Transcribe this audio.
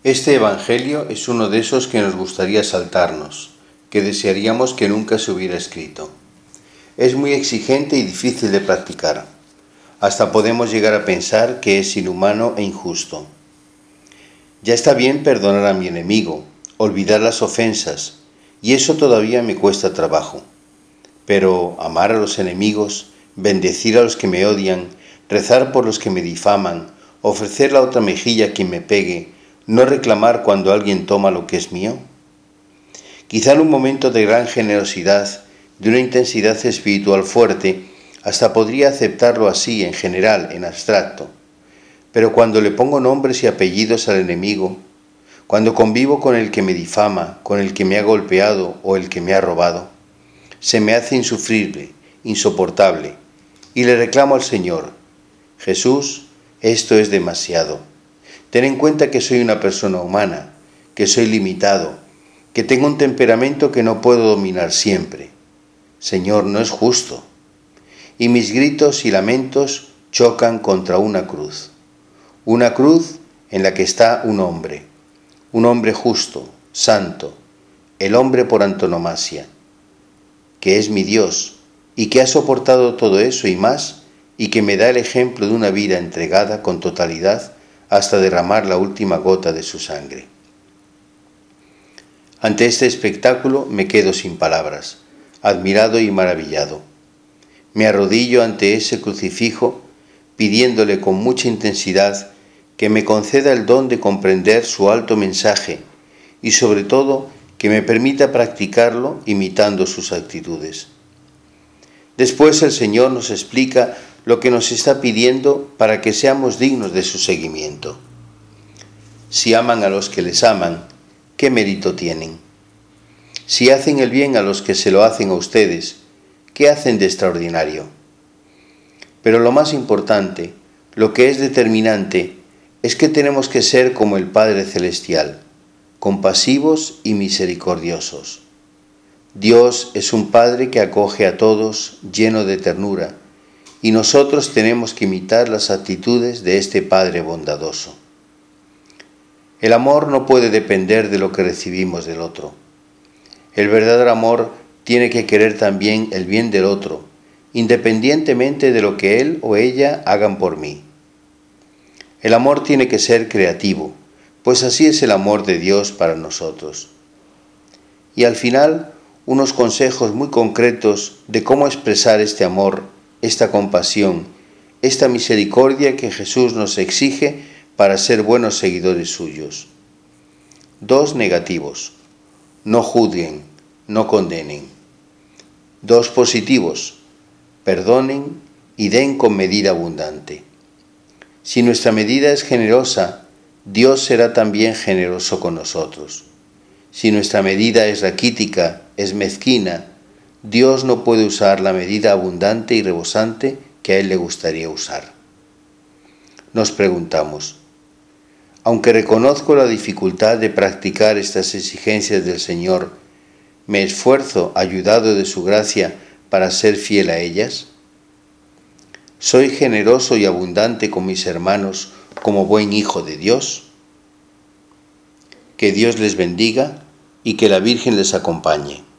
Este Evangelio es uno de esos que nos gustaría saltarnos, que desearíamos que nunca se hubiera escrito. Es muy exigente y difícil de practicar. Hasta podemos llegar a pensar que es inhumano e injusto. Ya está bien perdonar a mi enemigo, olvidar las ofensas, y eso todavía me cuesta trabajo. Pero amar a los enemigos, bendecir a los que me odian, rezar por los que me difaman, ofrecer la otra mejilla a quien me pegue, no reclamar cuando alguien toma lo que es mío. Quizá en un momento de gran generosidad, de una intensidad espiritual fuerte, hasta podría aceptarlo así en general, en abstracto. Pero cuando le pongo nombres y apellidos al enemigo, cuando convivo con el que me difama, con el que me ha golpeado o el que me ha robado, se me hace insufrible, insoportable, y le reclamo al Señor: Jesús, esto es demasiado. Ten en cuenta que soy una persona humana, que soy limitado, que tengo un temperamento que no puedo dominar siempre. Señor, no es justo. Y mis gritos y lamentos chocan contra una cruz en la que está un hombre justo, santo, el hombre por antonomasia, que es mi Dios y que ha soportado todo eso y más, y que me da el ejemplo de una vida entregada con totalidad hasta derramar la última gota de su sangre. Ante este espectáculo me quedo sin palabras, admirado y maravillado. Me arrodillo ante ese crucifijo, pidiéndole con mucha intensidad que me conceda el don de comprender su alto mensaje y sobre todo que me permita practicarlo imitando sus actitudes. Después el Señor nos explica lo que nos está pidiendo para que seamos dignos de su seguimiento. Si aman a los que les aman, ¿qué mérito tienen? Si hacen el bien a los que se lo hacen a ustedes, ¿qué hacen de extraordinario? Pero lo más importante, lo que es determinante, es que tenemos que ser como el Padre Celestial, compasivos y misericordiosos. Dios es un Padre que acoge a todos lleno de ternura, y nosotros tenemos que imitar las actitudes de este Padre bondadoso. El amor no puede depender de lo que recibimos del otro. El verdadero amor tiene que querer también el bien del otro, independientemente de lo que él o ella hagan por mí. El amor tiene que ser creativo, pues así es el amor de Dios para nosotros. Y al final, unos consejos muy concretos de cómo expresar este amor, esta compasión, esta misericordia que Jesús nos exige para ser buenos seguidores suyos. 2 negativos: no juzguen, no condenen. 2 positivos: perdonen y den con medida abundante. Si nuestra medida es generosa, Dios será también generoso con nosotros. Si nuestra medida es raquítica, es mezquina, Dios no puede usar la medida abundante y rebosante que a Él le gustaría usar. Nos preguntamos: aunque reconozco la dificultad de practicar estas exigencias del Señor, ¿me esfuerzo, ayudado de su gracia, para ser fiel a ellas? ¿Soy generoso y abundante con mis hermanos como buen hijo de Dios? Que Dios les bendiga y que la Virgen les acompañe.